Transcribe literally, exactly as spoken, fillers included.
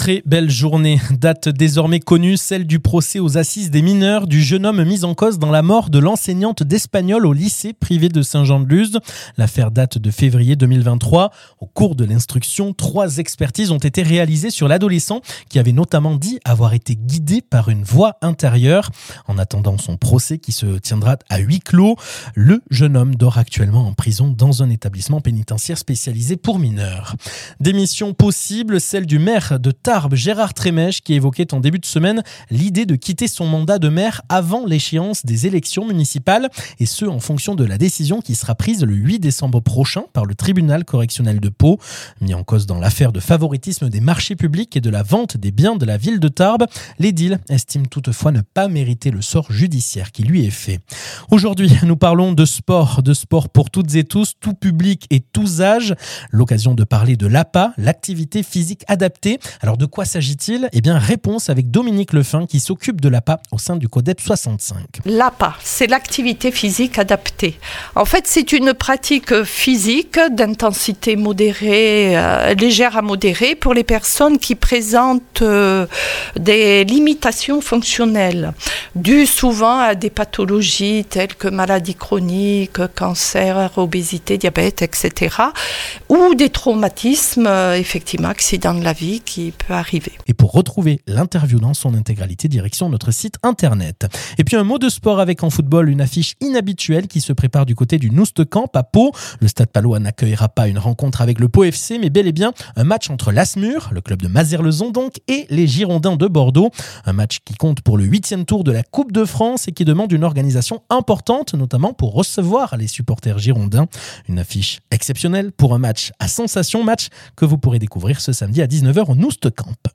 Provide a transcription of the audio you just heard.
très belle journée. Date désormais connue, celle du procès aux assises des mineurs du jeune homme mis en cause dans la mort de l'enseignante d'espagnol au lycée privé de Saint-Jean-de-Luz. L'affaire date de février deux mille vingt-trois. Au cours de l'instruction, trois expertises ont été réalisées sur l'adolescent qui avait notamment dit avoir été guidé par une voix intérieure. En attendant son procès qui se tiendra à huis clos, le jeune homme dort actuellement en prison dans un établissement pénitentiaire spécialisé pour mineurs. Démission possible, celle du maire de Tarbes, Gérard Trémèche, qui évoquait en début de semaine l'idée de quitter son mandat de maire avant l'échéance des élections municipales, et ce en fonction de la décision qui sera prise le huit décembre prochain par le tribunal correctionnel de Pau. Mis en cause dans l'affaire de favoritisme des marchés publics et de la vente des biens de la ville de Tarbes, l'édile estime toutefois ne pas mériter le sort judiciaire qui lui est fait. Aujourd'hui, nous parlons de sport, de sport pour toutes et tous, tout public et tous âges. L'occasion de parler de l'A P A, l'activité physique adaptée. Alors de quoi s'agit-il ? Eh bien, réponse avec Dominique Lefin qui s'occupe de l'A P A au sein du CODEP soixante-cinq. L'A P A, c'est l'activité physique adaptée. En fait, c'est une pratique physique d'intensité modérée, euh, légère à modérée pour les personnes qui présentent euh, des limitations fonctionnelles, dues souvent à des pathologies telles que maladies chroniques, cancer, obésité, diabète, et cetera, ou des traumatismes, euh, effectivement, accidents de la vie qui peut arriver. Et pour retrouver l'interview dans son intégralité, direction notre site internet. Et puis un mot de sport avec en football une affiche inhabituelle qui se prépare du côté du Noustecamp à Pau. Le Stade Palois n'accueillera pas une rencontre avec le Pau F C, mais bel et bien un match entre l'Asmur, le club de Mazères-le-Zon donc, et les Girondins de Bordeaux. Un match qui compte pour le huitième tour de la Coupe de France et qui demande une organisation importante, notamment pour recevoir les supporters girondins. Une affiche exceptionnelle pour un match à sensation, match que vous pourrez découvrir ce samedi à dix-neuf heures au Noustecamp.